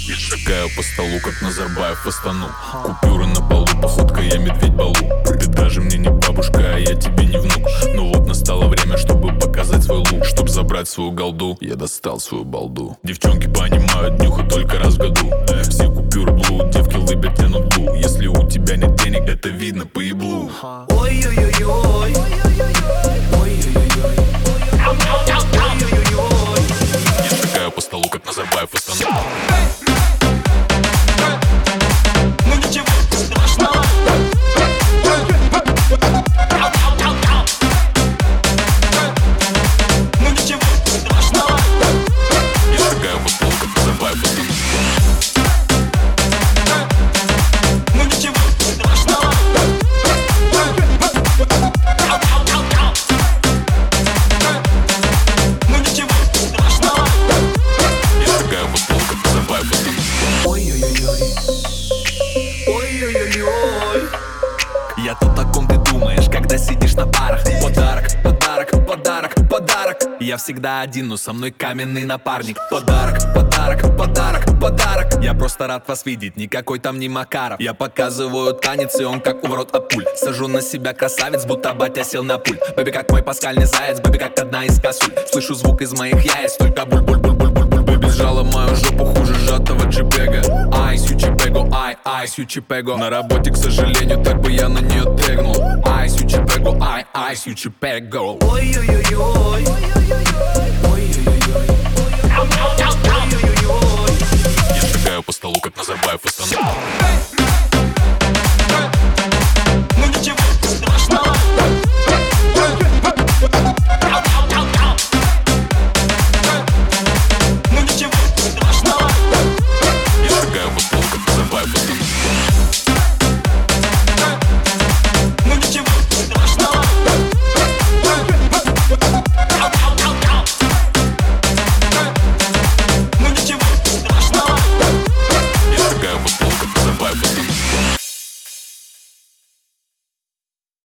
Я шагаю по столу, как Назарбаев в Астану. Купюры на полу, походка я медведь Балу. Ты даже мне не бабушка, а я тебе не внук. Ну вот настало время, чтобы показать свой лук. Чтоб забрать свою голду, я достал свою балду. Девчонки понимают, нюха только раз в году. Все купюры блу, девки лыбят, тянут блу. Если у тебя нет денег, это видно по еблу. Ой-ой-ой-ой, Я шагаю по столу, как Назарбаев в Астану. ну ничего страшного. Ну ничего страшного. Я шагаю по столу, как Назарбаев в Астану. Ну ничего страшного. Ну ничего страшного. Я шагаю по столу, как Назарбаев в Астану. Ой-ой-ой-ой, ой-ой-ой-ой. Я то, о ком ты думаешь, когда сидишь на парах. Подарок, подарок, подарок, подарок. Я всегда один, но со мной каменный напарник. Подарок, подарок, подарок, подарок. Я просто рад вас видеть, никакой там не Макаров. Я показываю танец, и он как уворот от пуль. Сажу на себя красавец, будто батя сел на пульт. Бэби как мой паскальный заяц, бэби как одна из косуль. Слышу звук из моих яиц, только буль-буль-буль-буль-буль-буль. Бэби сжала мою жопу хуже сжатого джипега. Ай, сючипего, ай, сючипего. На работе, к сожалению, так бы я на нее тегнул. Ай, сючипего, ай, сючипего. Ой-ой-ой-ой, ой-ой-ой-ой.